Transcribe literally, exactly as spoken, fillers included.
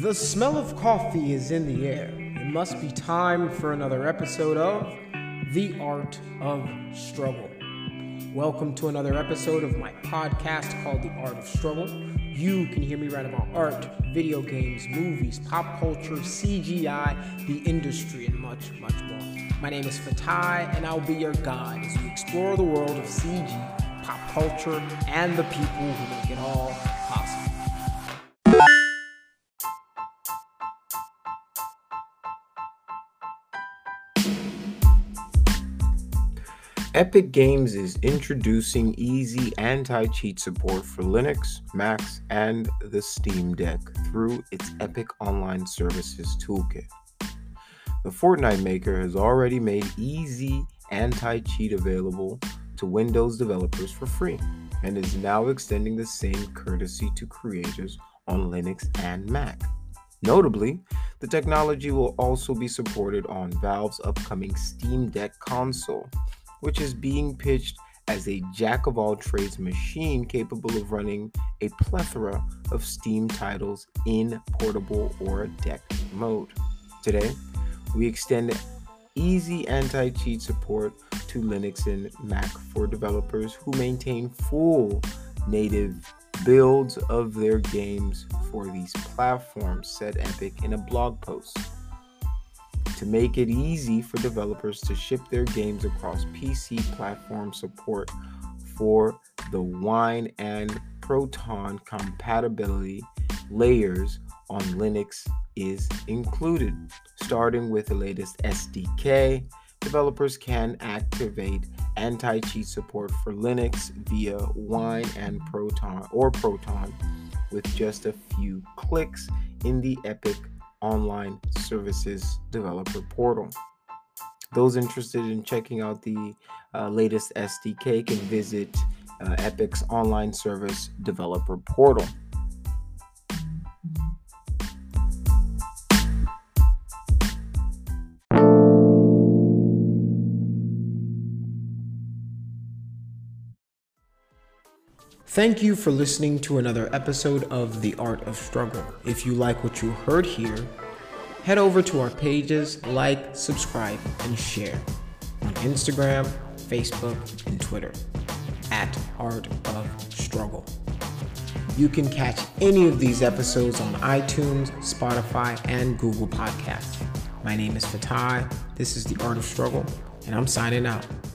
The smell of coffee is in the air. It must be time for another episode of The Art of Struggle. Welcome to another episode of my podcast called The Art of Struggle. You can hear me write about art, video games, movies, pop culture, C G I, the industry, and much, much more. My name is Fatai, and I'll be your guide as we explore the world of C G, pop culture, and the people who make it all possible. Epic Games is introducing easy anti-cheat support for Linux, Macs, and the Steam Deck through its Epic Online Services Toolkit. The Fortnite maker has already made easy anti-cheat available to Windows developers for free, and is now extending the same courtesy to creators on Linux and Mac. Notably, the technology will also be supported on Valve's upcoming Steam Deck console, which is being pitched as a jack-of-all-trades machine capable of running a plethora of Steam titles in portable or deck mode. Today, we extend easy anti-cheat support to Linux and Mac for developers who maintain full native builds of their games for these platforms, said Epic in a blog post. To make it easy for developers to ship their games across P C platform, support for the Wine and Proton compatibility layers on Linux is included. Starting with the latest S D K, developers can activate anti-cheat support for Linux via Wine and Proton or Proton with just a few clicks in the Epic Online Services Developer Portal. Those interested in checking out the uh, latest S D K can visit uh, Epic's Online Service Developer Portal. Thank you for listening to another episode of The Art of Struggle. If you like what you heard here, head over to our pages, like, subscribe, and share on Instagram, Facebook, and Twitter at Art of Struggle. You can catch any of these episodes on iTunes, Spotify, and Google Podcasts. My name is Fatai. This is The Art of Struggle, and I'm signing out.